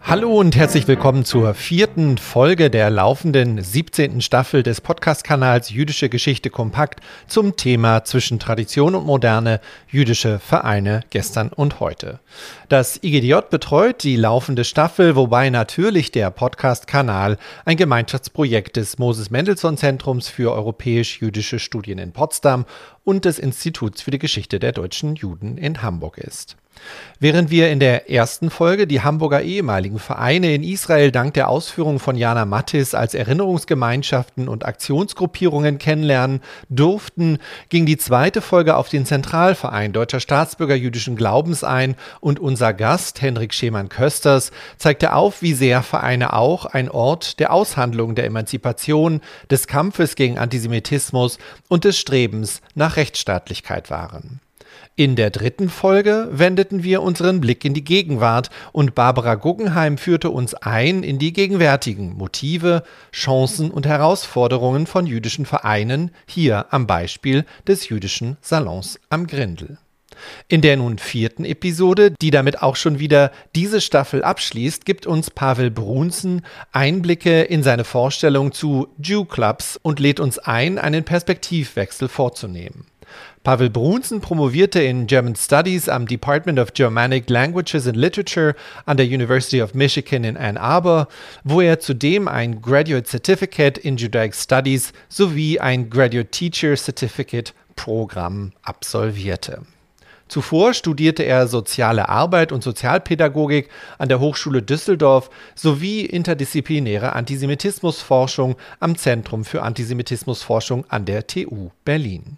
Hallo und herzlich willkommen zur 4. Folge der laufenden 17. Staffel des Podcast-Kanals Jüdische Geschichte kompakt zum Thema zwischen Tradition und Moderne, jüdische Vereine gestern und heute. Das IGDJ betreut die laufende Staffel, wobei natürlich der Podcast-Kanal ein Gemeinschaftsprojekt des Moses-Mendelssohn-Zentrums für europäisch-jüdische Studien in Potsdam und des Instituts für die Geschichte der deutschen Juden in Hamburg ist. Während wir in der ersten Folge die Hamburger ehemaligen Vereine in Israel dank der Ausführungen von Jana Mattis als Erinnerungsgemeinschaften und Aktionsgruppierungen kennenlernen durften, ging die zweite Folge auf den Zentralverein Deutscher Staatsbürger jüdischen Glaubens ein und unser Gast, Henrik Schemann-Kösters, zeigte auf, wie sehr Vereine auch ein Ort der Aushandlung der Emanzipation, des Kampfes gegen Antisemitismus und des Strebens nach Rechtsstaatlichkeit waren. In der dritten Folge wendeten wir unseren Blick in die Gegenwart und Barbara Guggenheim führte uns ein in die gegenwärtigen Motive, Chancen und Herausforderungen von jüdischen Vereinen, hier am Beispiel des jüdischen Salons am Grindel. In der nun 4. Episode, die damit auch schon wieder diese Staffel abschließt, gibt uns Pavel Brunzen Einblicke in seine Vorstellung zu Jew Clubs und lädt uns ein, einen Perspektivwechsel vorzunehmen. Pavel Brunzen promovierte in German Studies am Department of Germanic Languages and Literature an der University of Michigan in Ann Arbor, wo er zudem ein Graduate Certificate in Judaic Studies sowie ein Graduate Teacher Certificate Programm absolvierte. Zuvor studierte er Soziale Arbeit und Sozialpädagogik an der Hochschule Düsseldorf sowie interdisziplinäre Antisemitismusforschung am Zentrum für Antisemitismusforschung an der TU Berlin.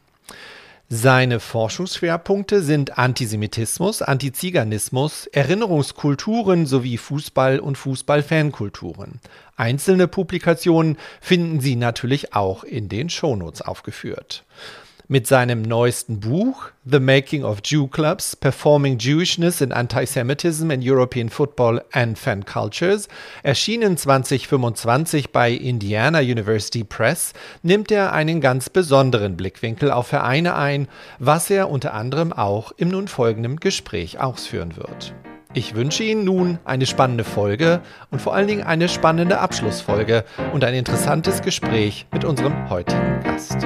Seine Forschungsschwerpunkte sind Antisemitismus, Antiziganismus, Erinnerungskulturen sowie Fußball und Fußballfankulturen. Einzelne Publikationen finden Sie natürlich auch in den Shownotes aufgeführt. Mit seinem neuesten Buch The Making of Jew Clubs, Performing Jewishness and Antisemitism in European Football and Fan Cultures, erschienen 2025 bei Indiana University Press, nimmt er einen ganz besonderen Blickwinkel auf Vereine ein, was er unter anderem auch im nun folgenden Gespräch ausführen wird. Ich wünsche Ihnen nun eine spannende Folge und vor allen Dingen eine spannende Abschlussfolge und ein interessantes Gespräch mit unserem heutigen Gast.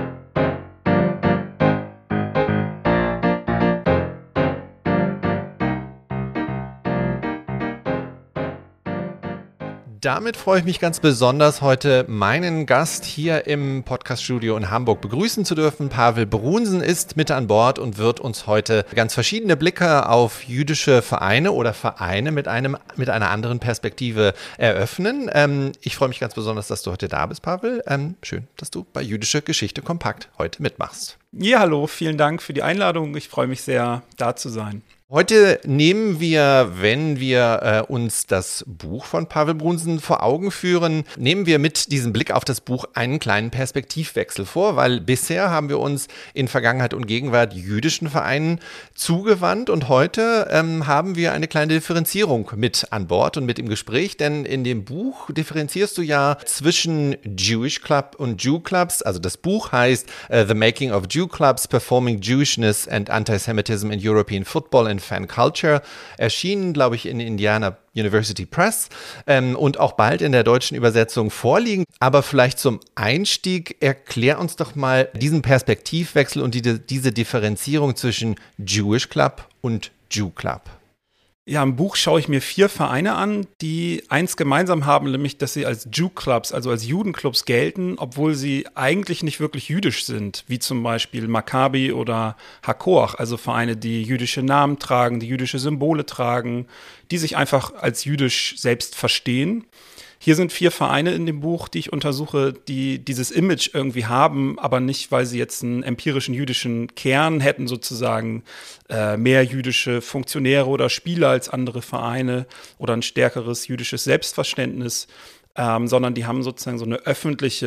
Damit freue ich mich ganz besonders, heute meinen Gast hier im Podcaststudio in Hamburg begrüßen zu dürfen. Pavel Brunzen ist mit an Bord und wird uns heute ganz verschiedene Blicke auf jüdische Vereine oder Vereine mit einer anderen Perspektive eröffnen. Ich freue mich ganz besonders, dass du heute da bist, Pavel. Schön, dass du bei Jüdische Geschichte kompakt heute mitmachst. Ja, hallo, vielen Dank für die Einladung. Ich freue mich sehr, da zu sein. Heute nehmen wir, wenn wir uns das Buch von Pavel Brunzen vor Augen führen, nehmen wir mit diesem Blick auf das Buch einen kleinen Perspektivwechsel vor, weil bisher haben wir uns in Vergangenheit und Gegenwart jüdischen Vereinen zugewandt und heute haben wir eine kleine Differenzierung mit an Bord und mit im Gespräch, denn in dem Buch differenzierst du ja zwischen Jewish Club und Jew Clubs, also das Buch heißt The Making of Jew Clubs, Performing Jewishness and Antisemitism in European Football and Fan Culture, erschienen, glaube ich, in Indiana University Press und auch bald in der deutschen Übersetzung vorliegen. Aber vielleicht zum Einstieg, erklär uns doch mal diesen Perspektivwechsel und diese Differenzierung zwischen Jewish Club und Jew Club. Ja, im Buch schaue ich mir 4 Vereine an, die eins gemeinsam haben, nämlich, dass sie als Jew Clubs, also als Judenclubs gelten, obwohl sie eigentlich nicht wirklich jüdisch sind, wie zum Beispiel Maccabi oder Hakoach, also Vereine, die jüdische Namen tragen, die jüdische Symbole tragen, die sich einfach als jüdisch selbst verstehen. Hier sind 4 Vereine in dem Buch, die ich untersuche, die dieses Image irgendwie haben, aber nicht, weil sie jetzt einen empirischen jüdischen Kern hätten, sozusagen mehr jüdische Funktionäre oder Spieler als andere Vereine oder ein stärkeres jüdisches Selbstverständnis, sondern die haben sozusagen so ein öffentlich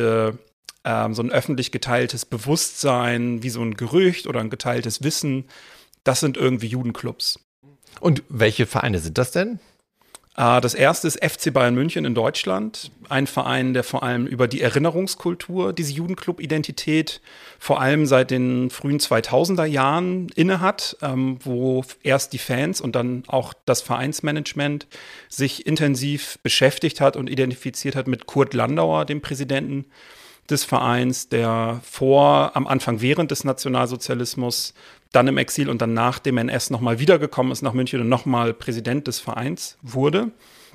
geteiltes Bewusstsein, wie so ein Gerücht oder ein geteiltes Wissen. Das sind irgendwie Judenclubs. Und welche Vereine sind das denn? Das erste ist FC Bayern München in Deutschland, ein Verein, der vor allem über die Erinnerungskultur, diese Jugendclub-Identität vor allem seit den frühen 2000er Jahren innehat, wo erst die Fans und dann auch das Vereinsmanagement sich intensiv beschäftigt hat und identifiziert hat mit Kurt Landauer, dem Präsidenten des Vereins, der am Anfang während des Nationalsozialismus, dann im Exil und dann nach dem NS nochmal wiedergekommen ist nach München und nochmal Präsident des Vereins wurde.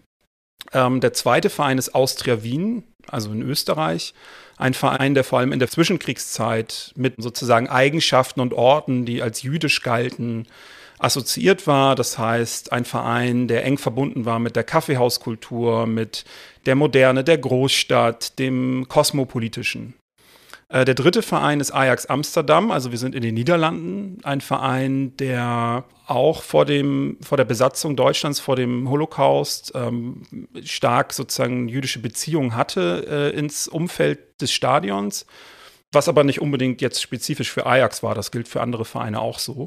Der zweite Verein ist Austria Wien, also in Österreich. Ein Verein, der vor allem in der Zwischenkriegszeit mit sozusagen Eigenschaften und Orten, die als jüdisch galten, assoziiert war. Das heißt, ein Verein, der eng verbunden war mit der Kaffeehauskultur, mit der Moderne, der Großstadt, dem Kosmopolitischen. Der dritte Verein ist Ajax Amsterdam, also wir sind in den Niederlanden, ein Verein, der auch vor der Besatzung Deutschlands, vor dem Holocaust stark sozusagen jüdische Beziehungen hatte ins Umfeld des Stadions, was aber nicht unbedingt jetzt spezifisch für Ajax war, das gilt für andere Vereine auch so.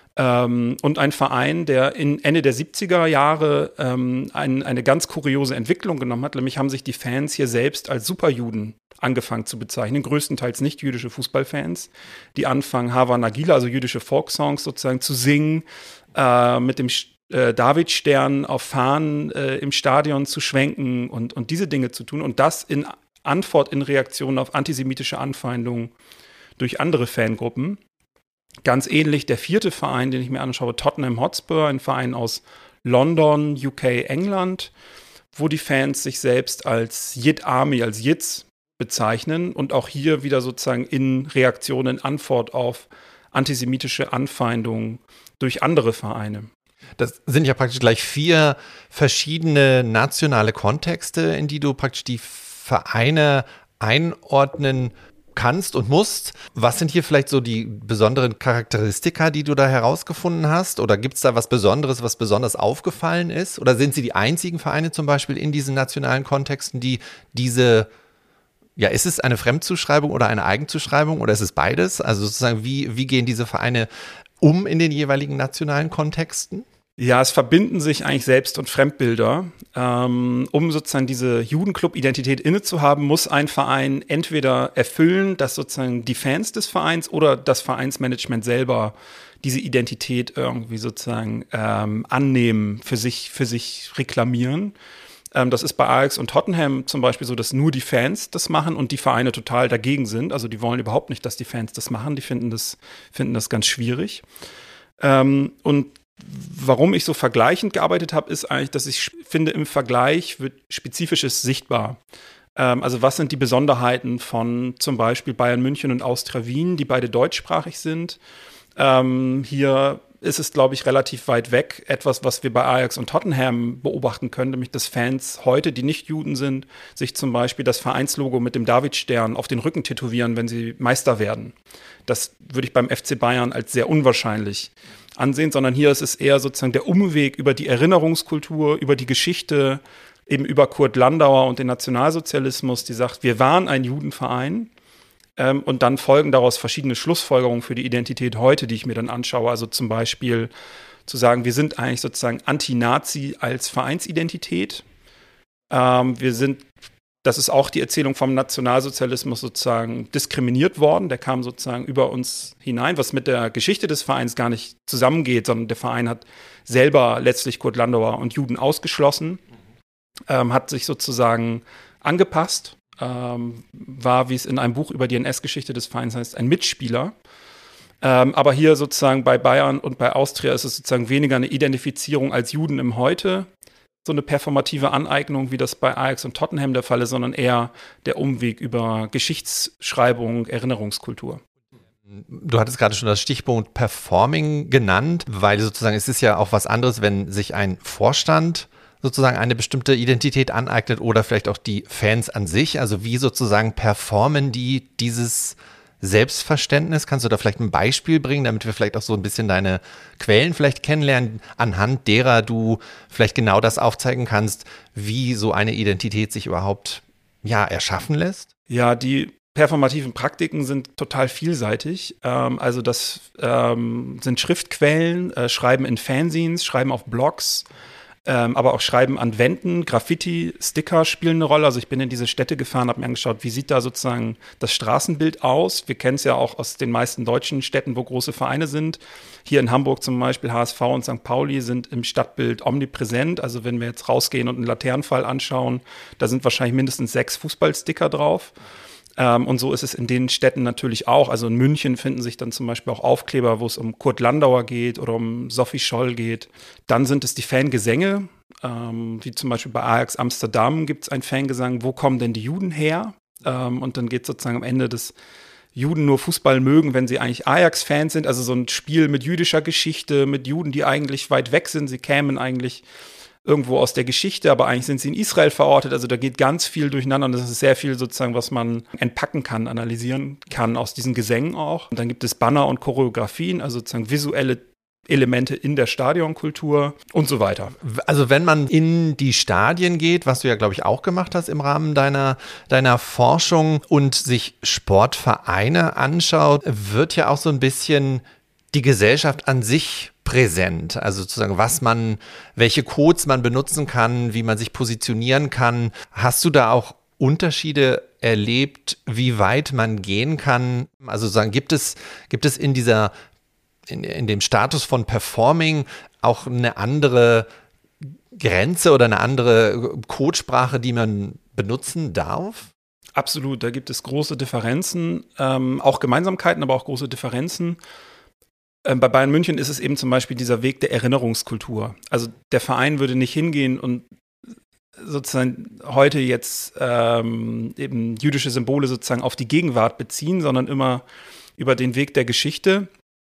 Und ein Verein, der Ende der 70er Jahre eine ganz kuriose Entwicklung genommen hat, nämlich haben sich die Fans hier selbst als Superjuden angefangen zu bezeichnen, größtenteils nicht jüdische Fußballfans, die anfangen, Hava Nagila, also jüdische Folksongs sozusagen zu singen, mit dem Davidstern auf Fahnen im Stadion zu schwenken und diese Dinge zu tun und das in Reaktion auf antisemitische Anfeindungen durch andere Fangruppen. Ganz ähnlich der vierte Verein, den ich mir anschaue, Tottenham Hotspur, ein Verein aus London, UK, England, wo die Fans sich selbst als Yid Army, als Yids bezeichnen und auch hier wieder sozusagen in Reaktion, in Antwort auf antisemitische Anfeindungen durch andere Vereine. Das sind ja praktisch gleich 4 verschiedene nationale Kontexte, in die du praktisch die Vereine einordnen kannst und musst. Was sind hier vielleicht so die besonderen Charakteristika, die du da herausgefunden hast? Oder gibt es da was Besonderes, was besonders aufgefallen ist? Oder sind sie die einzigen Vereine zum Beispiel in diesen nationalen Kontexten, die diese, ja, ist es eine Fremdzuschreibung oder eine Eigenzuschreibung oder ist es beides? Also sozusagen, wie gehen diese Vereine um in den jeweiligen nationalen Kontexten? Ja, es verbinden sich eigentlich Selbst- und Fremdbilder. Um sozusagen diese Judenclub-Identität innezuhaben, muss ein Verein entweder erfüllen, dass sozusagen die Fans des Vereins oder das Vereinsmanagement selber diese Identität irgendwie sozusagen annehmen, für sich reklamieren. Das ist bei Ajax und Tottenham zum Beispiel so, dass nur die Fans das machen und die Vereine total dagegen sind. Also die wollen überhaupt nicht, dass die Fans das machen. Die finden das ganz schwierig. Und warum ich so vergleichend gearbeitet habe, ist eigentlich, dass ich finde, im Vergleich wird Spezifisches sichtbar. Also was sind die Besonderheiten von zum Beispiel Bayern München und Austria Wien, die beide deutschsprachig sind. Hier ist es, glaube ich, relativ weit weg. Etwas, was wir bei Ajax und Tottenham beobachten können, nämlich dass Fans heute, die nicht Juden sind, sich zum Beispiel das Vereinslogo mit dem Davidstern auf den Rücken tätowieren, wenn sie Meister werden. Das würde ich beim FC Bayern als sehr unwahrscheinlich ansehen, sondern hier ist es eher sozusagen der Umweg über die Erinnerungskultur, über die Geschichte, eben über Kurt Landauer und den Nationalsozialismus, die sagt, wir waren ein Judenverein und dann folgen daraus verschiedene Schlussfolgerungen für die Identität heute, die ich mir dann anschaue. Also zum Beispiel zu sagen, wir sind eigentlich sozusagen Anti-Nazi als Vereinsidentität. Das ist auch die Erzählung vom Nationalsozialismus sozusagen diskriminiert worden. Der kam sozusagen über uns hinein, was mit der Geschichte des Vereins gar nicht zusammengeht, sondern der Verein hat selber letztlich Kurt Landauer und Juden ausgeschlossen, hat sich sozusagen angepasst, war, wie es in einem Buch über die NS-Geschichte des Vereins heißt, ein Mitspieler. Aber hier sozusagen bei Bayern und bei Austria ist es sozusagen weniger eine Identifizierung als Juden im Heute, so eine performative Aneignung, wie das bei Ajax und Tottenham der Fall ist, sondern eher der Umweg über Geschichtsschreibung, Erinnerungskultur. Du hattest gerade schon das Stichpunkt Performing genannt, weil sozusagen es ist ja auch was anderes, wenn sich ein Vorstand sozusagen eine bestimmte Identität aneignet oder vielleicht auch die Fans an sich. Also wie sozusagen performen die dieses Selbstverständnis? Kannst du da vielleicht ein Beispiel bringen, damit wir vielleicht auch so ein bisschen deine Quellen vielleicht kennenlernen, anhand derer du vielleicht genau das aufzeigen kannst, wie so eine Identität sich überhaupt erschaffen lässt? Ja, die performativen Praktiken sind total vielseitig. Also das sind Schriftquellen, Schreiben in Fanzines, Schreiben auf Blogs, aber auch Schreiben an Wänden, Graffiti, Sticker spielen eine Rolle. Also ich bin in diese Städte gefahren, habe mir angeschaut, wie sieht da sozusagen das Straßenbild aus. Wir kennen es ja auch aus den meisten deutschen Städten, wo große Vereine sind. Hier in Hamburg zum Beispiel HSV und St. Pauli sind im Stadtbild omnipräsent. Also wenn wir jetzt rausgehen und einen Laternenpfahl anschauen, da sind wahrscheinlich mindestens 6 Fußballsticker drauf. Und so ist es in den Städten natürlich auch. Also in München finden sich dann zum Beispiel auch Aufkleber, wo es um Kurt Landauer geht oder um Sophie Scholl geht. Dann sind es die Fangesänge, wie zum Beispiel bei Ajax Amsterdam gibt es einen Fangesang, wo kommen denn die Juden her? Und dann geht sozusagen am Ende, dass Juden nur Fußball mögen, wenn sie eigentlich Ajax-Fans sind. Also so ein Spiel mit jüdischer Geschichte, mit Juden, die eigentlich weit weg sind. Sie kämen eigentlich irgendwo aus der Geschichte, aber eigentlich sind sie in Israel verortet. Also da geht ganz viel durcheinander und das ist sehr viel sozusagen, was man entpacken kann, analysieren kann aus diesen Gesängen auch. Und dann gibt es Banner und Choreografien, also sozusagen visuelle Elemente in der Stadionkultur und so weiter. Also wenn man in die Stadien geht, was du ja, glaube ich, auch gemacht hast im Rahmen deiner Forschung und sich Sportvereine anschaut, wird ja auch so ein bisschen die Gesellschaft an sich präsent, also sozusagen, welche Codes man benutzen kann, wie man sich positionieren kann. Hast du da auch Unterschiede erlebt, wie weit man gehen kann? Also sozusagen, gibt es in dem Status von Performing auch eine andere Grenze oder eine andere Codesprache, die man benutzen darf? Absolut, da gibt es große Differenzen, auch Gemeinsamkeiten, aber auch große Differenzen. Bei Bayern München ist es eben zum Beispiel dieser Weg der Erinnerungskultur. Also der Verein würde nicht hingehen und sozusagen heute jetzt eben jüdische Symbole sozusagen auf die Gegenwart beziehen, sondern immer über den Weg der Geschichte.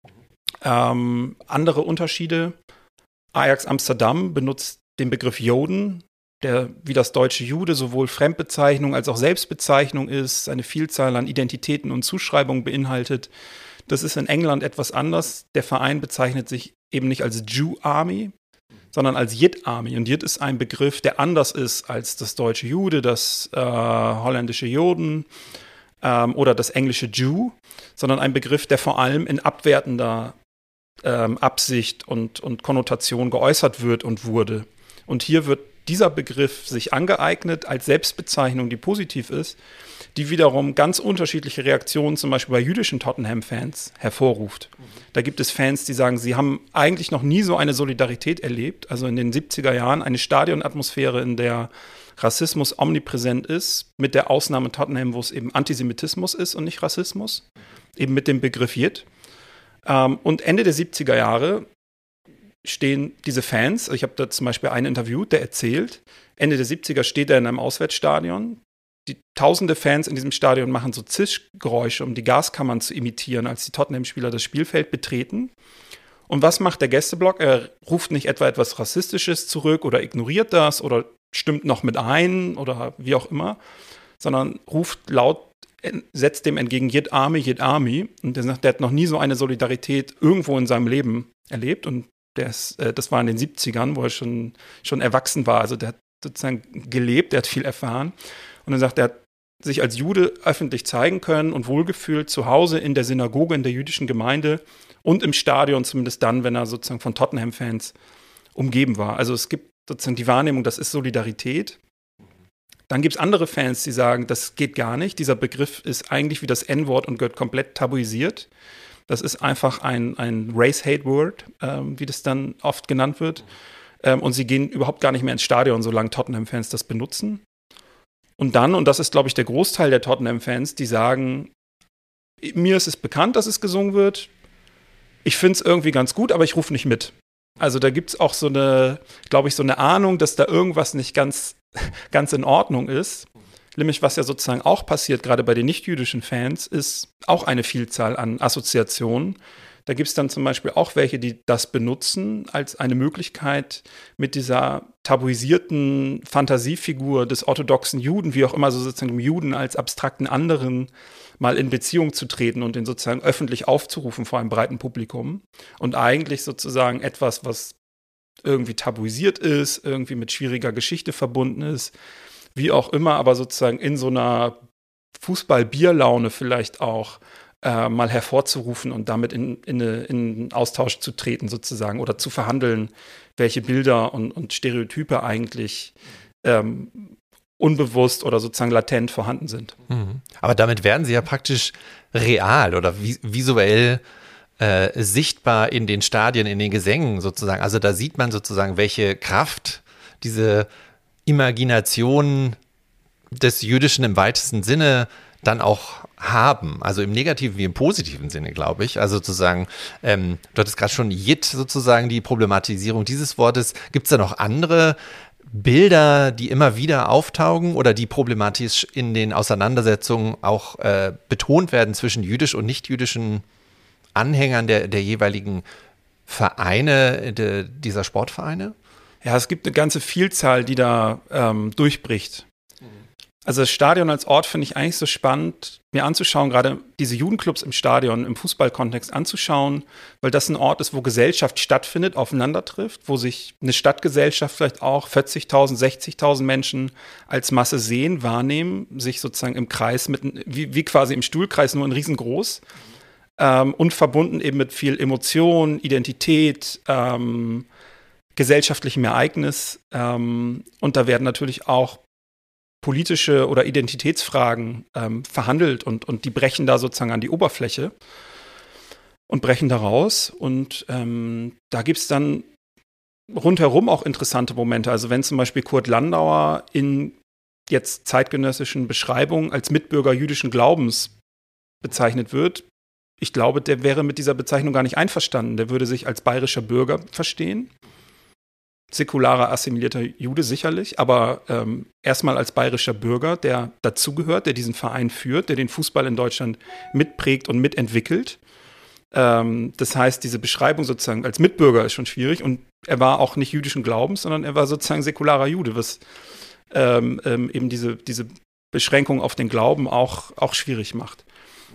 Andere Unterschiede. Ajax Amsterdam benutzt den Begriff Joden, der wie das deutsche Jude sowohl Fremdbezeichnung als auch Selbstbezeichnung ist, eine Vielzahl an Identitäten und Zuschreibungen beinhaltet. Das ist in England etwas anders. Der Verein bezeichnet sich eben nicht als Jew Army, sondern als Yid Army. Und Yid ist ein Begriff, der anders ist als das deutsche Jude, das holländische Joden oder das englische Jew, sondern ein Begriff, der vor allem in abwertender Absicht und Konnotation geäußert wird und wurde. Und hier wird dieser Begriff sich angeeignet als Selbstbezeichnung, die positiv ist, die wiederum ganz unterschiedliche Reaktionen zum Beispiel bei jüdischen Tottenham-Fans hervorruft. Da gibt es Fans, die sagen, sie haben eigentlich noch nie so eine Solidarität erlebt, also in den 70er Jahren eine Stadionatmosphäre, in der Rassismus omnipräsent ist, mit der Ausnahme Tottenham, wo es eben Antisemitismus ist und nicht Rassismus, eben mit dem Begriff Yid. Und Ende der 70er Jahre stehen diese Fans, ich habe da zum Beispiel einen interviewt, der erzählt, Ende der 70er steht er in einem Auswärtsstadion, die tausende Fans in diesem Stadion machen so Zischgeräusche, um die Gaskammern zu imitieren, als die Tottenham-Spieler das Spielfeld betreten. Und was macht der Gästeblock? Er ruft nicht etwa etwas Rassistisches zurück oder ignoriert das oder stimmt noch mit ein oder wie auch immer, sondern ruft laut, setzt dem entgegen Yid Army, Yid Army. Und der sagt, der hat noch nie so eine Solidarität irgendwo in seinem Leben erlebt. Und das war in den 70ern, wo er schon erwachsen war. Also der hat sozusagen gelebt, der hat viel erfahren. Und er sagt, er hat sich als Jude öffentlich zeigen können und wohlgefühlt zu Hause in der Synagoge, in der jüdischen Gemeinde und im Stadion, zumindest dann, wenn er sozusagen von Tottenham-Fans umgeben war. Also es gibt sozusagen die Wahrnehmung, das ist Solidarität. Dann gibt es andere Fans, die sagen, das geht gar nicht. Dieser Begriff ist eigentlich wie das N-Wort und gehört komplett tabuisiert. Das ist einfach ein Race-Hate-Word, wie das dann oft genannt wird. Und sie gehen überhaupt gar nicht mehr ins Stadion, solange Tottenham-Fans das benutzen. Und dann, und das ist, glaube ich, der Großteil der Tottenham-Fans, die sagen, mir ist es bekannt, dass es gesungen wird. Ich finde es irgendwie ganz gut, aber ich rufe nicht mit. Also da gibt es auch so eine, glaube ich, so eine Ahnung, dass da irgendwas nicht ganz in Ordnung ist. Nämlich, was ja sozusagen auch passiert, gerade bei den nicht-jüdischen Fans, ist auch eine Vielzahl an Assoziationen. Da gibt es dann zum Beispiel auch welche, die das benutzen als eine Möglichkeit, mit dieser tabuisierten Fantasiefigur des orthodoxen Juden, wie auch immer, so sozusagen dem Juden als abstrakten anderen, mal in Beziehung zu treten und den sozusagen öffentlich aufzurufen vor einem breiten Publikum. Und eigentlich sozusagen etwas, was irgendwie tabuisiert ist, irgendwie mit schwieriger Geschichte verbunden ist, wie auch immer, aber sozusagen in so einer Fußball-Bierlaune vielleicht auch mal hervorzurufen und damit in einen Austausch zu treten sozusagen oder zu verhandeln, welche Bilder und Stereotype eigentlich unbewusst oder sozusagen latent vorhanden sind. Aber damit werden sie ja praktisch real oder visuell sichtbar in den Stadien, in den Gesängen sozusagen. Also da sieht man sozusagen, welche Kraft diese Imagination des Jüdischen im weitesten Sinne dann auch haben. Also im negativen wie im positiven Sinne, glaube ich. Also sozusagen, du hattest gerade schon Yid sozusagen, die Problematisierung dieses Wortes. Gibt es da noch andere Bilder, die immer wieder auftauchen oder die problematisch in den Auseinandersetzungen auch betont werden zwischen jüdisch und nicht-jüdischen Anhängern der jeweiligen Vereine, dieser Sportvereine? Ja, es gibt eine ganze Vielzahl, die da durchbricht. Also das Stadion als Ort finde ich eigentlich so spannend, mir anzuschauen, gerade diese Judenclubs im Stadion, im Fußballkontext anzuschauen, weil das ein Ort ist, wo Gesellschaft stattfindet, aufeinander trifft, wo sich eine Stadtgesellschaft vielleicht auch 40.000, 60.000 Menschen als Masse sehen, wahrnehmen, sich sozusagen im Kreis, wie quasi im Stuhlkreis, nur in riesengroß und verbunden eben mit viel Emotion, Identität, gesellschaftlichem Ereignis und da werden natürlich auch politische oder Identitätsfragen verhandelt und die brechen da sozusagen an die Oberfläche und brechen da raus. Und da gibt es dann rundherum auch interessante Momente. Also wenn zum Beispiel Kurt Landauer in jetzt zeitgenössischen Beschreibungen als Mitbürger jüdischen Glaubens bezeichnet wird, ich glaube, der wäre mit dieser Bezeichnung gar nicht einverstanden. Der würde sich als bayerischer Bürger verstehen. Säkularer, assimilierter Jude sicherlich, aber erstmal als bayerischer Bürger, der dazugehört, der diesen Verein führt, der den Fußball in Deutschland mitprägt und mitentwickelt. Das heißt, diese Beschreibung sozusagen als Mitbürger ist schon schwierig und er war auch nicht jüdischen Glaubens, sondern er war sozusagen säkularer Jude, was eben diese Beschränkung auf den Glauben auch schwierig macht.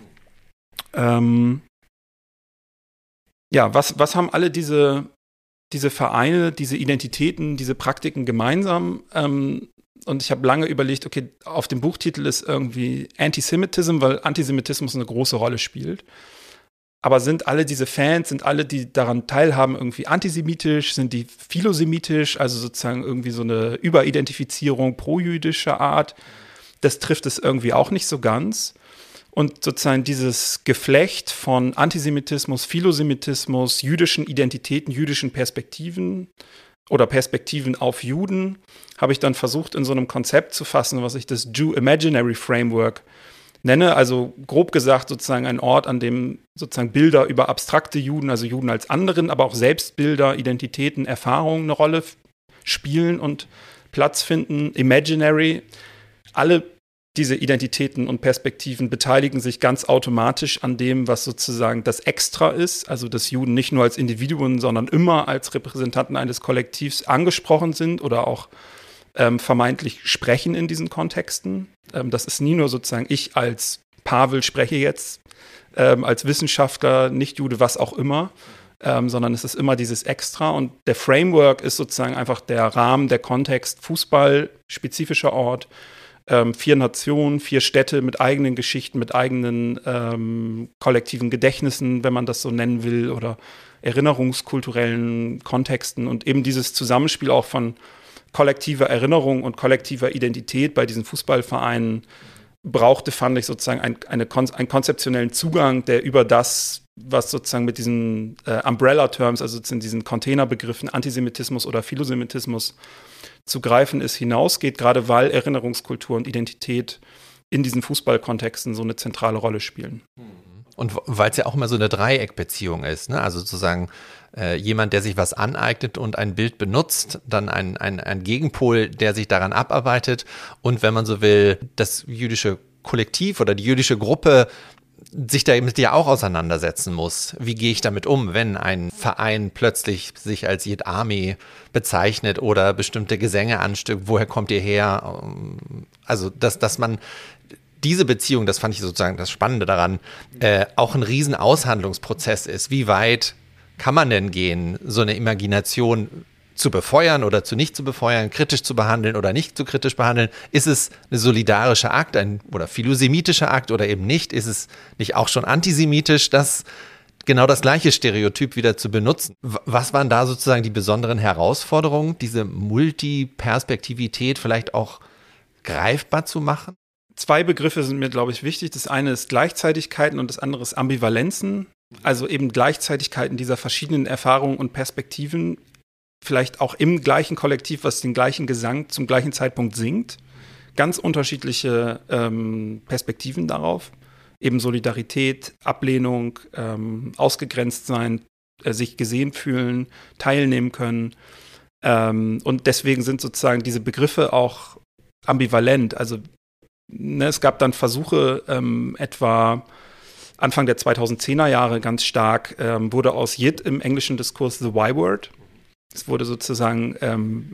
Was haben alle diese Vereine, diese Identitäten, diese Praktiken gemeinsam? Und ich habe lange überlegt, okay, auf dem Buchtitel ist irgendwie Antisemitism, weil Antisemitismus eine große Rolle spielt. Aber sind alle diese Fans, sind alle, die daran teilhaben, irgendwie antisemitisch, sind die philosemitisch, also sozusagen irgendwie so eine Überidentifizierung pro-jüdischer Art? Das trifft es irgendwie auch nicht so ganz. Und sozusagen dieses Geflecht von Antisemitismus, Philosemitismus, jüdischen Identitäten, jüdischen Perspektiven oder Perspektiven auf Juden habe ich dann versucht, in so einem Konzept zu fassen, was ich das Jew Imaginary Framework nenne. Also grob gesagt sozusagen ein Ort, an dem sozusagen Bilder über abstrakte Juden, also Juden als anderen, aber auch Selbstbilder, Identitäten, Erfahrungen eine Rolle spielen und Platz finden. Imaginary, alle diese Identitäten und Perspektiven beteiligen sich ganz automatisch an dem, was sozusagen das Extra ist, also dass Juden nicht nur als Individuen, sondern immer als Repräsentanten eines Kollektivs angesprochen sind oder auch vermeintlich sprechen in diesen Kontexten. Das ist nie nur sozusagen ich als Pavel spreche jetzt, als Wissenschaftler, Nicht-Jude, was auch immer, sondern es ist immer dieses Extra und der Framework ist sozusagen einfach der Rahmen, der Kontext, Fußball, spezifischer Ort, 4 Nationen, 4 Städte mit eigenen Geschichten, mit eigenen kollektiven Gedächtnissen, wenn man das so nennen will, oder erinnerungskulturellen Kontexten und eben dieses Zusammenspiel auch von kollektiver Erinnerung und kollektiver Identität bei diesen Fußballvereinen brauchte, fand ich sozusagen einen konzeptionellen Zugang, der über das, was sozusagen mit diesen Umbrella-Terms, also in diesen Containerbegriffen Antisemitismus oder Philosemitismus zu greifen ist, hinausgeht, gerade weil Erinnerungskultur und Identität in diesen Fußballkontexten so eine zentrale Rolle spielen. Und weil es ja auch immer so eine Dreieckbeziehung ist, ne? Also sozusagen jemand, der sich was aneignet und ein Bild benutzt, dann ein Gegenpol, der sich daran abarbeitet und wenn man so will, das jüdische Kollektiv oder die jüdische Gruppe sich damit ja auch auseinandersetzen muss. Wie gehe ich damit um, wenn ein Verein plötzlich sich als Yid Army bezeichnet oder bestimmte Gesänge anstimmt, woher kommt ihr her? Also, dass man diese Beziehung, das fand ich sozusagen das Spannende daran, auch ein riesen Aushandlungsprozess ist. Wie weit kann man denn gehen, so eine Imagination zu befeuern oder zu nicht zu befeuern, kritisch zu behandeln oder nicht zu kritisch behandeln? Ist es ein solidarischer Akt oder philosemitischer Akt oder eben nicht? Ist es nicht auch schon antisemitisch, genau das gleiche Stereotyp wieder zu benutzen? Was waren da sozusagen die besonderen Herausforderungen, diese Multiperspektivität vielleicht auch greifbar zu machen? Zwei Begriffe sind mir, glaube ich, wichtig. Das eine ist Gleichzeitigkeiten und das andere ist Ambivalenzen. Also eben Gleichzeitigkeiten dieser verschiedenen Erfahrungen und Perspektiven, vielleicht auch im gleichen Kollektiv, was den gleichen Gesang zum gleichen Zeitpunkt singt. Ganz unterschiedliche Perspektiven darauf. Eben Solidarität, Ablehnung, ausgegrenzt sein, sich gesehen fühlen, teilnehmen können. Und deswegen sind sozusagen diese Begriffe auch ambivalent. Also es gab dann Versuche, etwa Anfang der 2010er Jahre ganz stark, wurde aus Yid im englischen Diskurs the Y-Word. Es wurde sozusagen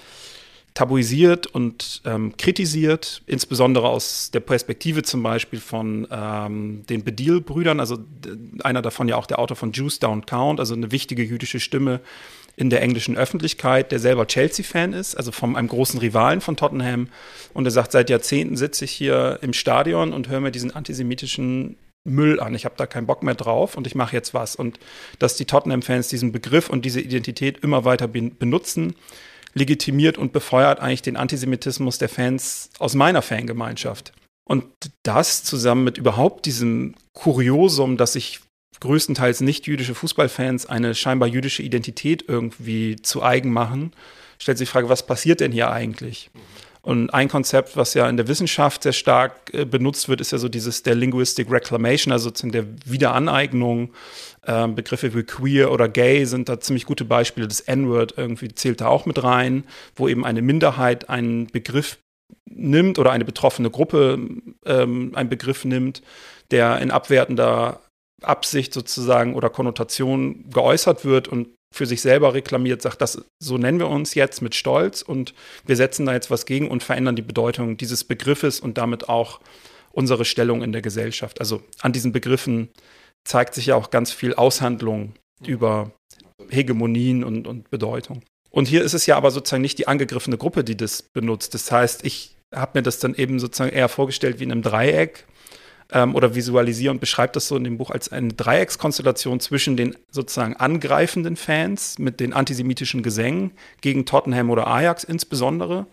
tabuisiert und kritisiert, insbesondere aus der Perspektive zum Beispiel von den Bedil-Brüdern, also einer davon ja auch der Autor von Jews Don't Count, also eine wichtige jüdische Stimme in der englischen Öffentlichkeit, der selber Chelsea-Fan ist, also von einem großen Rivalen von Tottenham. Und er sagt, seit Jahrzehnten sitze ich hier im Stadion und höre mir diesen antisemitischen Müll an. Ich habe da keinen Bock mehr drauf und ich mache jetzt was. Und dass die Tottenham-Fans diesen Begriff und diese Identität immer weiter benutzen, legitimiert und befeuert eigentlich den Antisemitismus der Fans aus meiner Fangemeinschaft. Und das zusammen mit überhaupt diesem Kuriosum, dass sich größtenteils nicht-jüdische Fußballfans eine scheinbar jüdische Identität irgendwie zu eigen machen, stellt sich die Frage, was passiert denn hier eigentlich? Und ein Konzept, was ja in der Wissenschaft sehr stark benutzt wird, ist ja so der Linguistic Reclamation, also sozusagen der Wiederaneignung. Begriffe wie queer oder gay sind da ziemlich gute Beispiele. Das N-Word irgendwie zählt da auch mit rein, wo eben eine Minderheit einen Begriff nimmt oder eine betroffene Gruppe einen Begriff nimmt, der in abwertender Absicht sozusagen oder Konnotation geäußert wird und für sich selber reklamiert, sagt, so nennen wir uns jetzt mit Stolz und wir setzen da jetzt was gegen und verändern die Bedeutung dieses Begriffes und damit auch unsere Stellung in der Gesellschaft. Also an diesen Begriffen zeigt sich ja auch ganz viel Aushandlung über Hegemonien und Bedeutung. Und hier ist es ja aber sozusagen nicht die angegriffene Gruppe, die das benutzt. Das heißt, ich habe mir das dann eben sozusagen eher vorgestellt wie in einem Dreieck oder visualisiere und beschreibe das so in dem Buch als eine Dreieckskonstellation zwischen den sozusagen angreifenden Fans mit den antisemitischen Gesängen gegen Tottenham oder Ajax insbesondere.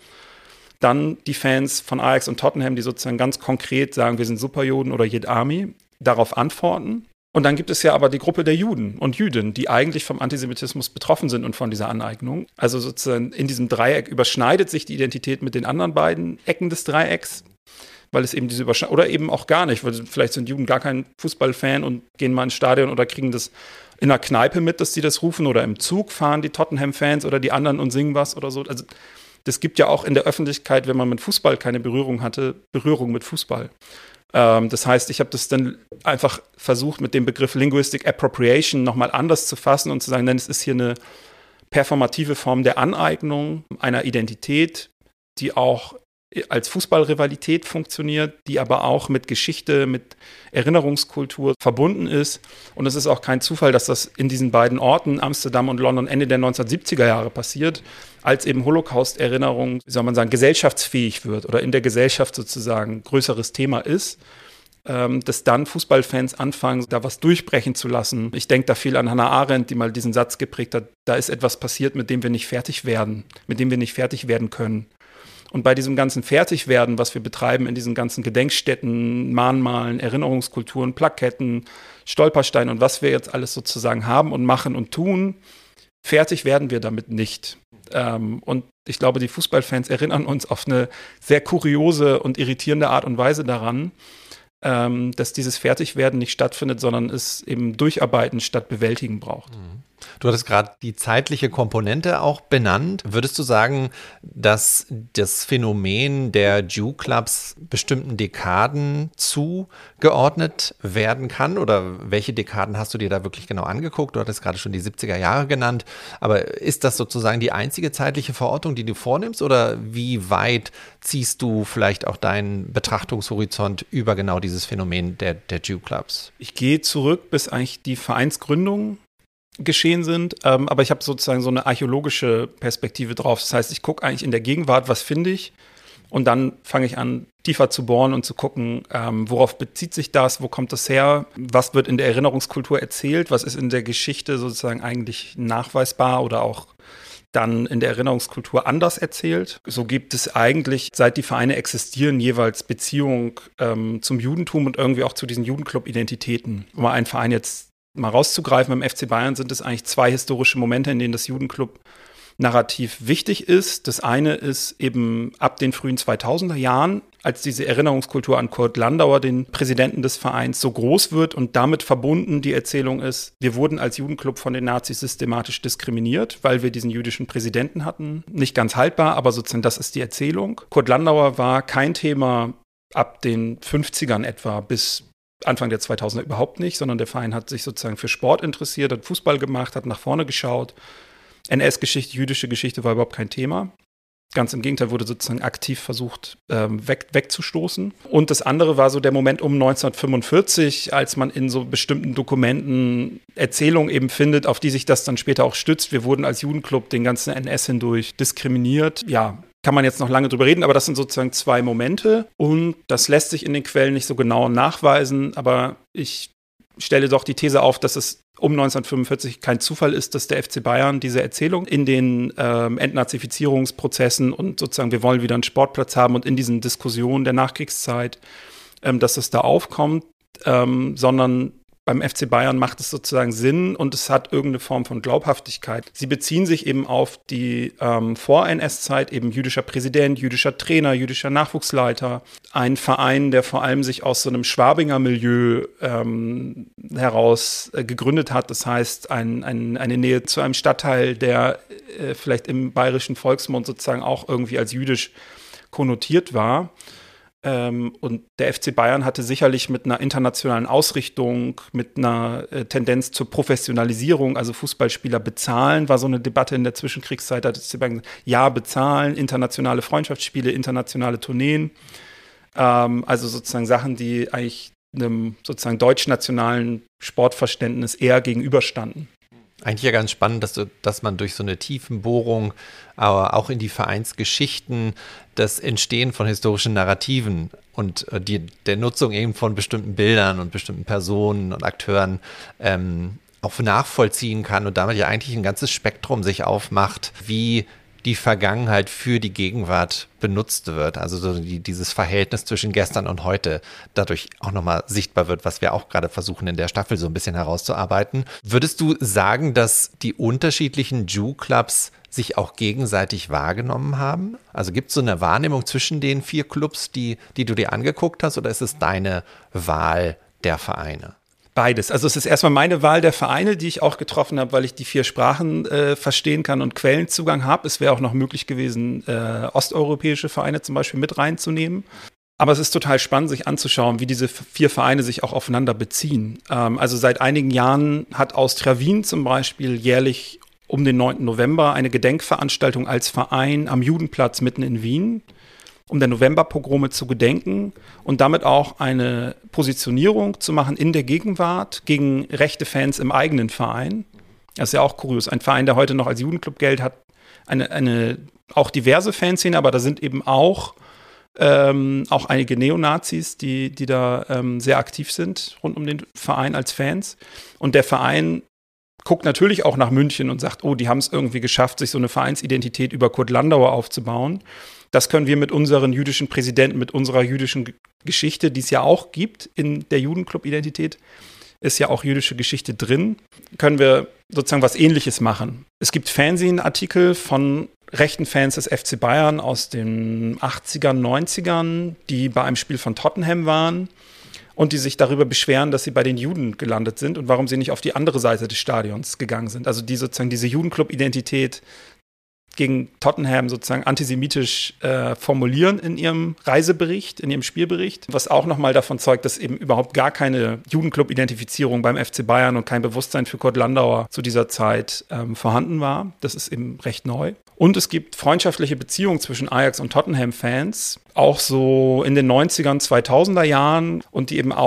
Dann die Fans von Ajax und Tottenham, die sozusagen ganz konkret sagen, wir sind Superjuden oder Yid Army, darauf antworten. Und dann gibt es ja aber die Gruppe der Juden und Jüdinnen, die eigentlich vom Antisemitismus betroffen sind und von dieser Aneignung. Also sozusagen in diesem Dreieck überschneidet sich die Identität mit den anderen beiden Ecken des Dreiecks, weil es eben diese Überschneidung, oder eben auch gar nicht, weil vielleicht sind Juden gar kein Fußballfan und gehen mal ins Stadion oder kriegen das in einer Kneipe mit, dass die das rufen, oder im Zug fahren die Tottenham-Fans oder die anderen und singen was oder so. Also das gibt ja auch in der Öffentlichkeit, wenn man mit Fußball keine Berührung hatte, Berührung mit Fußball. Das heißt, ich habe das dann einfach versucht, mit dem Begriff Linguistic Appropriation nochmal anders zu fassen und zu sagen, denn es ist hier eine performative Form der Aneignung einer Identität, die auch als Fußballrivalität funktioniert, die aber auch mit Geschichte, mit Erinnerungskultur verbunden ist. Und es ist auch kein Zufall, dass das in diesen beiden Orten, Amsterdam und London, Ende der 1970er Jahre passiert, als eben Holocaust-Erinnerung, wie soll man sagen, gesellschaftsfähig wird oder in der Gesellschaft sozusagen größeres Thema ist, dass dann Fußballfans anfangen, da was durchbrechen zu lassen. Ich denke da viel an Hannah Arendt, die mal diesen Satz geprägt hat, da ist etwas passiert, mit dem wir nicht fertig werden, mit dem wir nicht fertig werden können. Und bei diesem ganzen Fertigwerden, was wir betreiben in diesen ganzen Gedenkstätten, Mahnmalen, Erinnerungskulturen, Plaketten, Stolpersteinen und was wir jetzt alles sozusagen haben und machen und tun, fertig werden wir damit nicht. Und ich glaube, die Fußballfans erinnern uns auf eine sehr kuriose und irritierende Art und Weise daran, dass dieses Fertigwerden nicht stattfindet, sondern es eben Durcharbeiten statt Bewältigen braucht. Du hattest gerade die zeitliche Komponente auch benannt. Würdest du sagen, dass das Phänomen der Jew-Clubs bestimmten Dekaden zugeordnet werden kann? Oder welche Dekaden hast du dir da wirklich genau angeguckt? Du hattest gerade schon die 70er Jahre genannt. Aber ist das sozusagen die einzige zeitliche Verortung, die du vornimmst? Oder wie weit ziehst du vielleicht auch deinen Betrachtungshorizont über genau dieses Phänomen der Jew-Clubs? Ich gehe zurück bis eigentlich die Vereinsgründung. geschehen sind. Aber ich habe sozusagen so eine archäologische Perspektive drauf. Das heißt, ich gucke eigentlich in der Gegenwart, was finde ich? Und dann fange ich an, tiefer zu bohren und zu gucken, worauf bezieht sich das, wo kommt das her, was wird in der Erinnerungskultur erzählt, was ist in der Geschichte sozusagen eigentlich nachweisbar oder auch dann in der Erinnerungskultur anders erzählt. So gibt es eigentlich, seit die Vereine existieren, jeweils Beziehung zum Judentum und irgendwie auch zu diesen Judenclub-Identitäten. Um mal einen Verein jetzt mal rauszugreifen, beim FC Bayern sind es eigentlich 2 historische Momente, in denen das Judenclub-Narrativ wichtig ist. Das eine ist eben ab den frühen 2000er Jahren, als diese Erinnerungskultur an Kurt Landauer, den Präsidenten des Vereins, so groß wird und damit verbunden die Erzählung ist, wir wurden als Judenclub von den Nazis systematisch diskriminiert, weil wir diesen jüdischen Präsidenten hatten. Nicht ganz haltbar, aber sozusagen das ist die Erzählung. Kurt Landauer war kein Thema ab den 50ern etwa bis Anfang der 2000er überhaupt nicht, sondern der Verein hat sich sozusagen für Sport interessiert, hat Fußball gemacht, hat nach vorne geschaut. NS-Geschichte, jüdische Geschichte war überhaupt kein Thema. Ganz im Gegenteil, wurde sozusagen aktiv versucht, wegzustoßen. Und das andere war so der Moment um 1945, als man in so bestimmten Dokumenten Erzählungen eben findet, auf die sich das dann später auch stützt. Wir wurden als Judenclub den ganzen NS hindurch diskriminiert. Ja, kann man jetzt noch lange drüber reden, aber das sind sozusagen 2 Momente. Und das lässt sich in den Quellen nicht so genau nachweisen, aber ich stelle doch die These auf, dass es um 1945 kein Zufall ist, dass der FC Bayern diese Erzählung in den Entnazifizierungsprozessen und sozusagen wir wollen wieder einen Sportplatz haben und in diesen Diskussionen der Nachkriegszeit, dass es da aufkommt, sondern beim FC Bayern macht es sozusagen Sinn und es hat irgendeine Form von Glaubhaftigkeit. Sie beziehen sich eben auf die Vor-NS-Zeit, eben jüdischer Präsident, jüdischer Trainer, jüdischer Nachwuchsleiter. Ein Verein, der vor allem sich aus so einem Schwabinger Milieu heraus gegründet hat. Das heißt, eine Nähe zu einem Stadtteil, der vielleicht im bayerischen Volksmund sozusagen auch irgendwie als jüdisch konnotiert war. Und der FC Bayern hatte sicherlich mit einer internationalen Ausrichtung, mit einer Tendenz zur Professionalisierung, also Fußballspieler bezahlen, war so eine Debatte in der Zwischenkriegszeit, da hat der FC Bayern gesagt, ja, bezahlen, internationale Freundschaftsspiele, internationale Tourneen, also sozusagen Sachen, die eigentlich einem sozusagen deutsch-nationalen Sportverständnis eher gegenüberstanden. Eigentlich ja ganz spannend, dass man durch so eine Tiefenbohrung, aber auch in die Vereinsgeschichten, das Entstehen von historischen Narrativen und der Nutzung eben von bestimmten Bildern und bestimmten Personen und Akteuren auch nachvollziehen kann und damit ja eigentlich ein ganzes Spektrum sich aufmacht, wie die Vergangenheit für die Gegenwart benutzt wird. Also so dieses Verhältnis zwischen gestern und heute dadurch auch nochmal sichtbar wird, was wir auch gerade versuchen in der Staffel so ein bisschen herauszuarbeiten. Würdest du sagen, dass die unterschiedlichen Jew-Clubs sich auch gegenseitig wahrgenommen haben? Also gibt es so eine Wahrnehmung zwischen den 4 Clubs, die du dir angeguckt hast, oder ist es deine Wahl der Vereine? Beides. Also es ist erstmal meine Wahl der Vereine, die ich auch getroffen habe, weil ich die 4 Sprachen verstehen kann und Quellenzugang habe. Es wäre auch noch möglich gewesen, osteuropäische Vereine zum Beispiel mit reinzunehmen. Aber es ist total spannend, sich anzuschauen, wie diese 4 Vereine sich auch aufeinander beziehen. Also seit einigen Jahren hat Austria Wien zum Beispiel jährlich um den 9. November eine Gedenkveranstaltung als Verein am Judenplatz mitten in Wien, um der Novemberpogrome zu gedenken und damit auch eine Positionierung zu machen in der Gegenwart gegen rechte Fans im eigenen Verein. Das ist ja auch kurios. Ein Verein, der heute noch als Judenclub gilt, hat eine auch diverse Fanszene, aber da sind eben auch einige Neonazis, die da sehr aktiv sind rund um den Verein als Fans. Und der Verein guckt natürlich auch nach München und sagt, oh, die haben es irgendwie geschafft, sich so eine Vereinsidentität über Kurt Landauer aufzubauen. Das können wir mit unseren jüdischen Präsidenten, mit unserer jüdischen Geschichte, die es ja auch gibt in der Judenclub-Identität, ist ja auch jüdische Geschichte drin, können wir sozusagen was Ähnliches machen. Es gibt Fernsehartikel von rechten Fans des FC Bayern aus den 80ern, 90ern, die bei einem Spiel von Tottenham waren und die sich darüber beschweren, dass sie bei den Juden gelandet sind und warum sie nicht auf die andere Seite des Stadions gegangen sind. Also die sozusagen diese Judenclub-Identität gegen Tottenham sozusagen antisemitisch formulieren in ihrem Reisebericht, in ihrem Spielbericht, was auch nochmal davon zeugt, dass eben überhaupt gar keine Judenclub-Identifizierung beim FC Bayern und kein Bewusstsein für Kurt Landauer zu dieser Zeit vorhanden war. Das ist eben recht neu. Und es gibt freundschaftliche Beziehungen zwischen Ajax und Tottenham-Fans, auch so in den 90ern, 2000er Jahren und die eben auch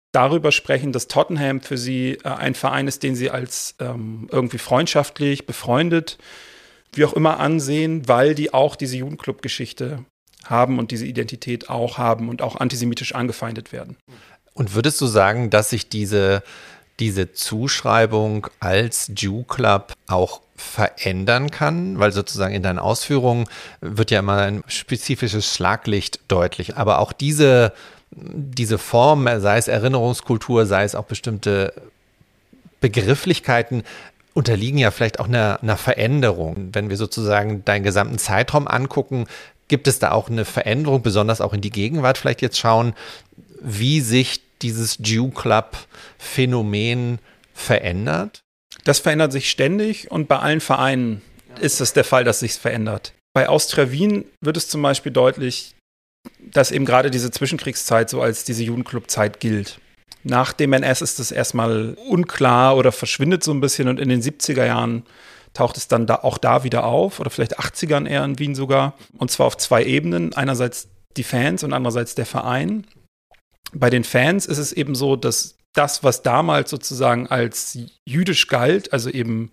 darüber sprechen, dass Tottenham für sie ein Verein ist, den sie als irgendwie freundschaftlich, befreundet, wie auch immer ansehen, weil die auch diese Judenclub-Geschichte haben und diese Identität auch haben und auch antisemitisch angefeindet werden. Und würdest du sagen, dass sich diese Zuschreibung als Jew Club auch verändern kann? Weil sozusagen in deinen Ausführungen wird ja immer ein spezifisches Schlaglicht deutlich. Aber auch diese Form, sei es Erinnerungskultur, sei es auch bestimmte Begrifflichkeiten, unterliegen ja vielleicht auch einer Veränderung. Wenn wir sozusagen deinen gesamten Zeitraum angucken, gibt es da auch eine Veränderung, besonders auch in die Gegenwart vielleicht jetzt schauen, wie sich dieses Jew Club-Phänomen verändert? Das verändert sich ständig und bei allen Vereinen ist es der Fall, dass sich es verändert. Bei Austria Wien wird es zum Beispiel deutlich, dass eben gerade diese Zwischenkriegszeit so als diese Judenclub-Zeit gilt. Nach dem NS ist es erstmal unklar oder verschwindet so ein bisschen und in den 70er Jahren taucht es dann auch da wieder auf oder vielleicht 80ern eher in Wien sogar. Und zwar auf zwei Ebenen. Einerseits die Fans und andererseits der Verein. Bei den Fans ist es eben so, dass das, was damals sozusagen als jüdisch galt, also eben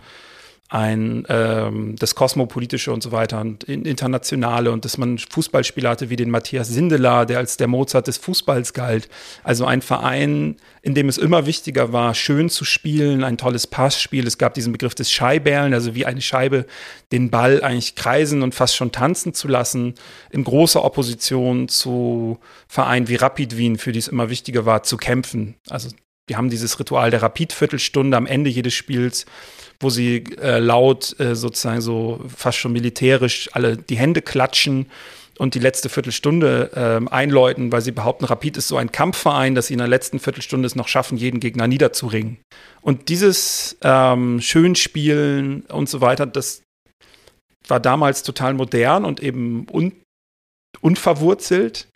das Kosmopolitische und so weiter und Internationale und dass man Fußballspieler hatte wie den Matthias Sindelar, der als der Mozart des Fußballs galt. Also ein Verein, in dem es immer wichtiger war, schön zu spielen, ein tolles Passspiel. Es gab diesen Begriff des Scheiberlen, also wie eine Scheibe den Ball eigentlich kreisen und fast schon tanzen zu lassen, in großer Opposition zu Vereinen wie Rapid Wien, für die es immer wichtiger war, zu kämpfen. Also wir haben dieses Ritual der Rapid-Viertelstunde am Ende jedes Spiels, wo sie laut sozusagen so fast schon militärisch alle die Hände klatschen und die letzte Viertelstunde einläuten, weil sie behaupten, Rapid ist so ein Kampfverein, dass sie in der letzten Viertelstunde es noch schaffen, jeden Gegner niederzuringen. Und dieses Schönspielen und so weiter, das war damals total modern und eben unverwurzelt.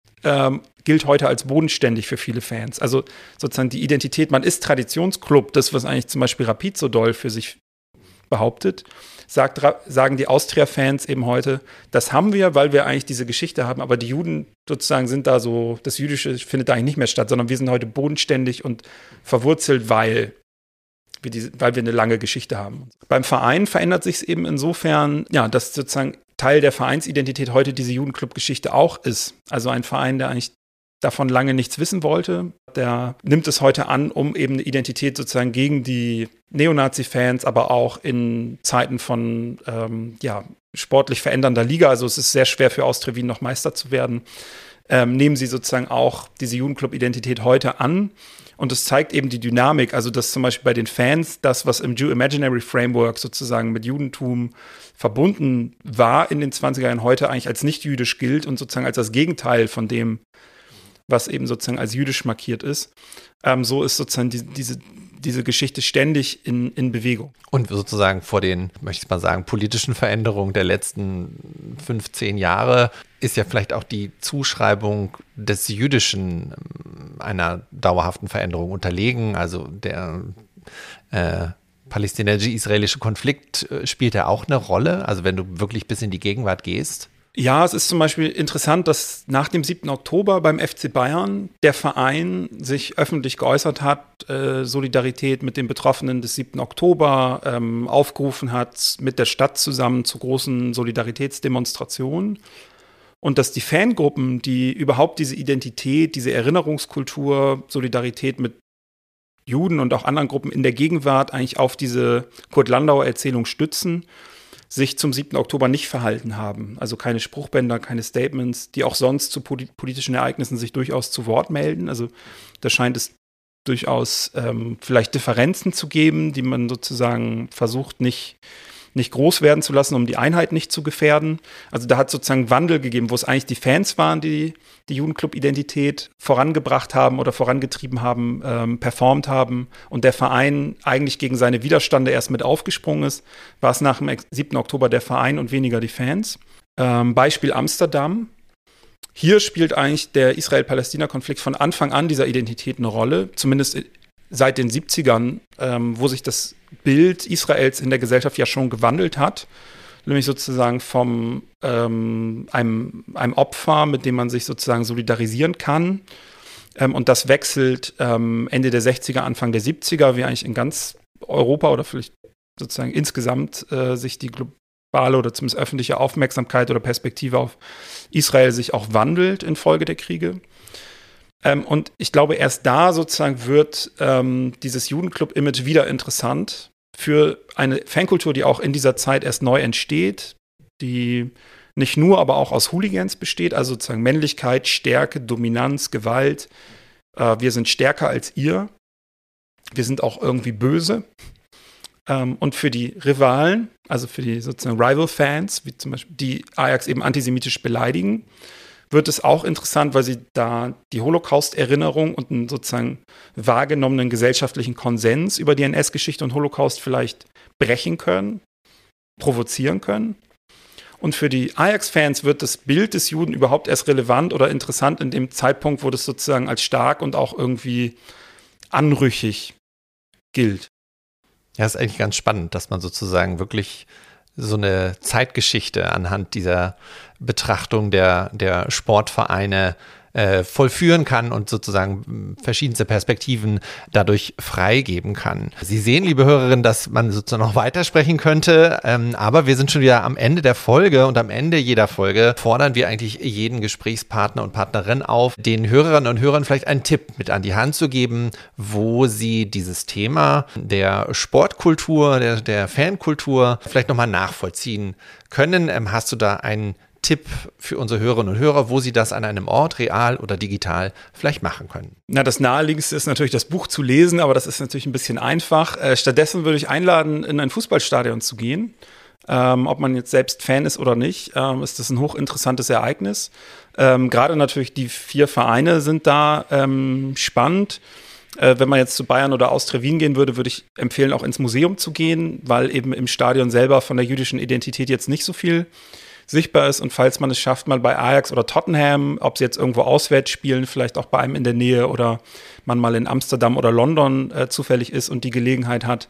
Gilt heute als bodenständig für viele Fans. Also sozusagen die Identität, man ist Traditionsclub, das, was eigentlich zum Beispiel Rapid so doll für sich behauptet, sagen die Austria-Fans eben heute, das haben wir, weil wir eigentlich diese Geschichte haben, aber die Juden sozusagen sind da so, das Jüdische findet da eigentlich nicht mehr statt, sondern wir sind heute bodenständig und verwurzelt, weil wir eine lange Geschichte haben. Beim Verein verändert sich es eben insofern, ja, dass sozusagen Teil der Vereinsidentität heute diese Judenclub-Geschichte auch ist. Also ein Verein, der eigentlich davon lange nichts wissen wollte, der nimmt es heute an, um eben eine Identität sozusagen gegen die Neonazi-Fans, aber auch in Zeiten von sportlich verändernder Liga, also es ist sehr schwer für Austria Wien noch Meister zu werden, nehmen sie sozusagen auch diese Judenclub-Identität heute an. Und es zeigt eben die Dynamik, also dass zum Beispiel bei den Fans das, was im Jew Imaginary Framework sozusagen mit Judentum verbunden war in den 20er Jahren, heute eigentlich als nicht jüdisch gilt und sozusagen als das Gegenteil von dem, was eben sozusagen als jüdisch markiert ist. So ist sozusagen diese Geschichte ständig in Bewegung. Und sozusagen vor den, möchte ich mal sagen, politischen Veränderungen der letzten 15 Jahre ist ja vielleicht auch die Zuschreibung des Jüdischen einer dauerhaften Veränderung unterlegen. Also der palästinensisch-israelische Konflikt spielt ja auch eine Rolle. Also wenn du wirklich bis in die Gegenwart gehst. Ja, es ist zum Beispiel interessant, dass nach dem 7. Oktober beim FC Bayern der Verein sich öffentlich geäußert hat, Solidarität mit den Betroffenen des 7. Oktober aufgerufen hat, mit der Stadt zusammen zu großen Solidaritätsdemonstrationen. Und dass die Fangruppen, die überhaupt diese Identität, diese Erinnerungskultur, Solidarität mit Juden und auch anderen Gruppen in der Gegenwart eigentlich auf diese Kurt-Landauer-Erzählung stützen, sich zum 7. Oktober nicht verhalten haben. Also keine Spruchbänder, keine Statements, die auch sonst zu politischen Ereignissen sich durchaus zu Wort melden. Also da scheint es durchaus vielleicht Differenzen zu geben, die man sozusagen versucht nicht groß werden zu lassen, um die Einheit nicht zu gefährden. Also da hat es sozusagen Wandel gegeben, wo es eigentlich die Fans waren, die die Judenclub-Identität vorangebracht haben oder vorangetrieben haben, performt haben und der Verein eigentlich gegen seine Widerstände erst mit aufgesprungen ist, war es nach dem 7. Oktober der Verein und weniger die Fans. Beispiel Amsterdam. Hier spielt eigentlich der Israel-Palästina-Konflikt von Anfang an dieser Identität eine Rolle, zumindest seit den 70ern, wo sich das Bild Israels in der Gesellschaft ja schon gewandelt hat, nämlich sozusagen vom einem Opfer, mit dem man sich sozusagen solidarisieren kann, Und das wechselt Ende der 60er, Anfang der 70er, wie eigentlich in ganz Europa oder vielleicht sozusagen insgesamt sich die globale oder zumindest öffentliche Aufmerksamkeit oder Perspektive auf Israel sich auch wandelt infolge der Kriege. Und ich glaube, erst da sozusagen wird dieses Judenclub-Image wieder interessant für eine Fankultur, die auch in dieser Zeit erst neu entsteht, die nicht nur, aber auch aus Hooligans besteht, also sozusagen Männlichkeit, Stärke, Dominanz, Gewalt. Wir sind stärker als ihr. Wir sind auch irgendwie böse. Und für die Rivalen, also für die sozusagen Rival-Fans, wie zum Beispiel die Ajax eben antisemitisch beleidigen, wird es auch interessant, weil sie da die Holocaust-Erinnerung und einen sozusagen wahrgenommenen gesellschaftlichen Konsens über die NS-Geschichte und Holocaust vielleicht brechen können, provozieren können. Und für die Ajax-Fans wird das Bild des Juden überhaupt erst relevant oder interessant in dem Zeitpunkt, wo das sozusagen als stark und auch irgendwie anrüchig gilt. Ja, ist eigentlich ganz spannend, dass man sozusagen wirklich so eine Zeitgeschichte anhand dieser Betrachtung der Sportvereine vollführen kann und sozusagen verschiedenste Perspektiven dadurch freigeben kann. Sie sehen, liebe Hörerinnen, dass man sozusagen noch weitersprechen könnte, aber wir sind schon wieder am Ende der Folge und am Ende jeder Folge fordern wir eigentlich jeden Gesprächspartner und Partnerin auf, den Hörerinnen und Hörern vielleicht einen Tipp mit an die Hand zu geben, wo sie dieses Thema der Sportkultur, der Fankultur vielleicht nochmal nachvollziehen können. Hast du da einen Tipp für unsere Hörerinnen und Hörer, wo sie das an einem Ort, real oder digital, vielleicht machen können? Na, das Naheliegendste ist natürlich, das Buch zu lesen, aber das ist natürlich ein bisschen einfach. Stattdessen würde ich einladen, in ein Fußballstadion zu gehen. Ob man jetzt selbst Fan ist oder nicht, ist das ein hochinteressantes Ereignis. Gerade natürlich die 4 Vereine sind da spannend. Wenn man jetzt zu Bayern oder Austria Wien gehen würde, würde ich empfehlen, auch ins Museum zu gehen, weil eben im Stadion selber von der jüdischen Identität jetzt nicht so viel sichtbar ist. Und falls man es schafft, mal bei Ajax oder Tottenham, ob sie jetzt irgendwo auswärts spielen, vielleicht auch bei einem in der Nähe oder man mal in Amsterdam oder London zufällig ist und die Gelegenheit hat,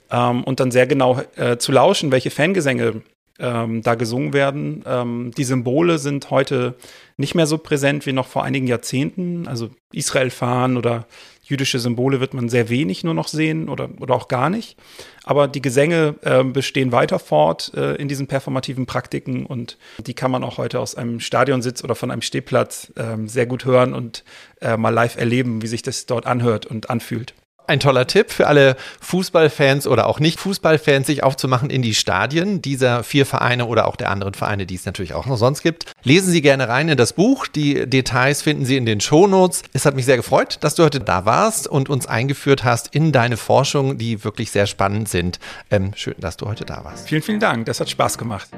und dann sehr genau zu lauschen, welche Fangesänge da gesungen werden. Die Symbole sind heute nicht mehr so präsent wie noch vor einigen Jahrzehnten. Also Israel-Fahnen oder jüdische Symbole wird man sehr wenig nur noch sehen oder auch gar nicht. Aber die Gesänge bestehen weiter fort in diesen performativen Praktiken und die kann man auch heute aus einem Stadionsitz oder von einem Stehplatz sehr gut hören und mal live erleben, wie sich das dort anhört und anfühlt. Ein toller Tipp für alle Fußballfans oder auch Nicht-Fußballfans, sich aufzumachen in die Stadien dieser 4 Vereine oder auch der anderen Vereine, die es natürlich auch noch sonst gibt. Lesen Sie gerne rein in das Buch. Die Details finden Sie in den Shownotes. Es hat mich sehr gefreut, dass du heute da warst und uns eingeführt hast in deine Forschung, die wirklich sehr spannend sind. Schön, dass du heute da warst. Vielen, vielen Dank. Das hat Spaß gemacht.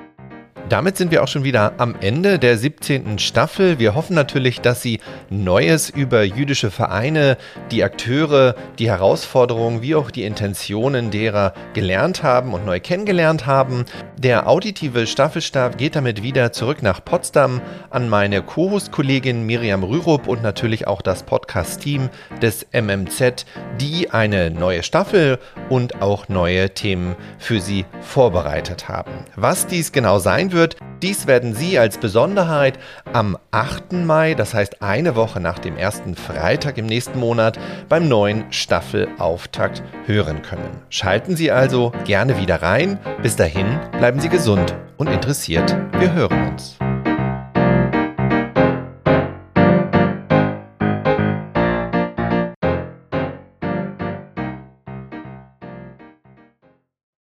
Damit sind wir auch schon wieder am Ende der 17. Staffel. Wir hoffen natürlich, dass Sie Neues über jüdische Vereine, die Akteure, die Herausforderungen wie auch die Intentionen derer gelernt haben und neu kennengelernt haben. Der auditive Staffelstab geht damit wieder zurück nach Potsdam an meine Co-Host-Kollegin Miriam Rürup und natürlich auch das Podcast-Team des MMZ, die eine neue Staffel und auch neue Themen für Sie vorbereitet haben. Was dies genau sein wird, dies werden Sie als Besonderheit am 8. Mai, das heißt eine Woche nach dem ersten Freitag im nächsten Monat, beim neuen Staffelauftakt hören können. Schalten Sie also gerne wieder rein. Bis dahin bleiben Sie gesund und interessiert. Wir hören uns.